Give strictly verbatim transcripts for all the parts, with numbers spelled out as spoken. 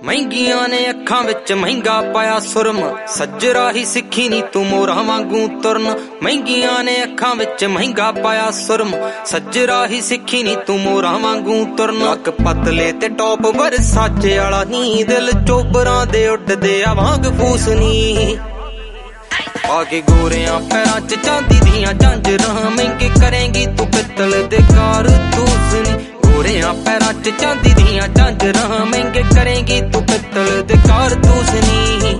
महंगियां ने अखां विच महंगा पाया सुरम, सज्जरा ही सिखी नी तू मोरा वांगू तुरन। महंगियां ने अखां विच महंगा पाया सुरम, सज्जरा ही सिखी नी तू मोरा वांगू तुरन। लक पतले ते टॉप वरसाचे आला नी, दिल चोबरां दे उड्डदे आ वांग फूस नी। आगे गोरियां पैरां च चांदी दियां झांजरां, महंगे करेंगी तू पित्तल दे कारतूस नी। गोरियां पैरां च चांदी दियां झांजरां, महंगे करेंगी तू पित्तल दे कारतूस नी।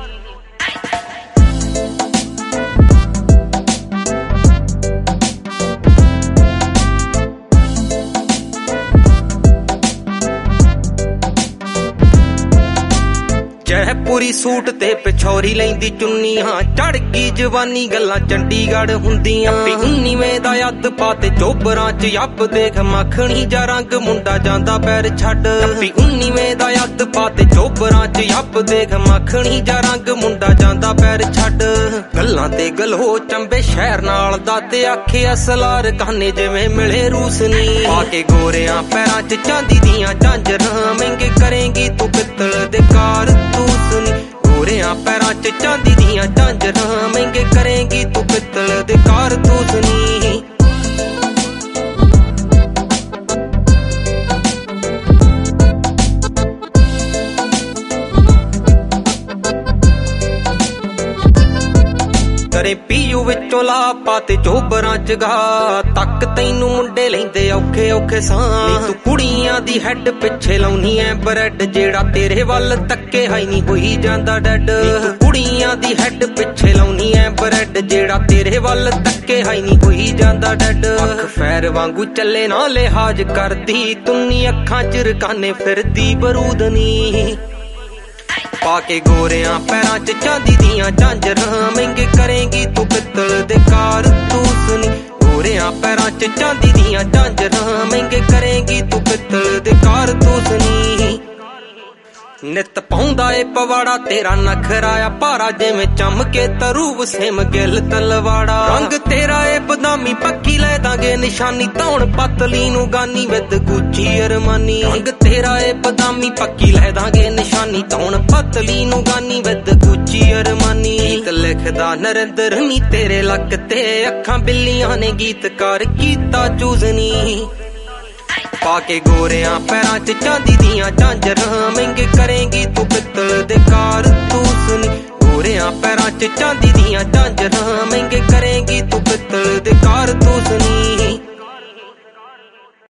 जयपुरी सूट ते पिछौरी लैंदी चुन्नियां, चढ़ गई जवानी गल्लां चंडीगढ़ हुंदियां। उन्नीवें दा यद पाते चोबरां च यप देख मखणी जा रंग, मुंडा जांदा पैर छड्ड। उन्नीवें दा यद पाते चोबरां च यप देख मखणी जा रंग, मुंडा जांदा पैर छड्ड। गल्लां ते गलो चंबे शहर नाल दा ते आखे असलार काने जिवें मिले रूस नी। आके गोरियां पैरां च चांदी दियां झांजरां, महंगे करेंगी तू पित्तल दे कारतूस नी। गोरियां पैरां च चांदी दियां झांजरां, महंगे करेंगी तू पित्तल दे कारतूस नी। करे पीयू विचों ला पाते चोबरां च गा, तक तैनू मुंडे लैंदे औखे औखे सां। तू कुड़ियां दी हैड पिछे लाउनी ऐ ब्रैड, जेड़ा तेरे वल तक्के हाई नी होई जांदा डैड। तू कुड़ियां दी हैड पिछे लाउनी ऐ ब्रैड, जेड़ा तेरे वल तक्के हाई नी होई जांदा डैड। अख फैर वांगू चले ना लिहाज करदी, तुन्नी अखां च रकाने फिरदी बरूदनी। पाके गोरियां पैरां च चांदी दियां झांजरां, महंगे करेंगी तू पित्तल दे कारतूस नी। गोरियां पैरां च चांदी दियां झांजरां, महंगे करेंगी तू पित्तल दे कारतूस नी। नित पाउंदा ए पवाड़ा तेरा नखराया भारा, जिवें चमके तरूब सेम गिल तलवाड़ा। रंग तेरा ए बदामी पक्की लै दांगे निशानी, तौण पतली नू गानी विद गुची अरमानी। रंग तेरा ए बदामी पक्की लै दांगे निशानी, तौण पतली नू गानी विद गुची अरमानी। गीत लिखदा नरेंद्र नी तेरे लक ते, अखां बिल्लियां ने गीतकार कीता चूज नी। पाके गोरियां पैरां च चांदी दियां झांजरां, महंगे करेंगी तू पित्तल दे कारतूस नी। गोरियां पैरां च चांदी दियां झांजरां, महंगे करेंगी तू पित्तल दे कारतूस नी।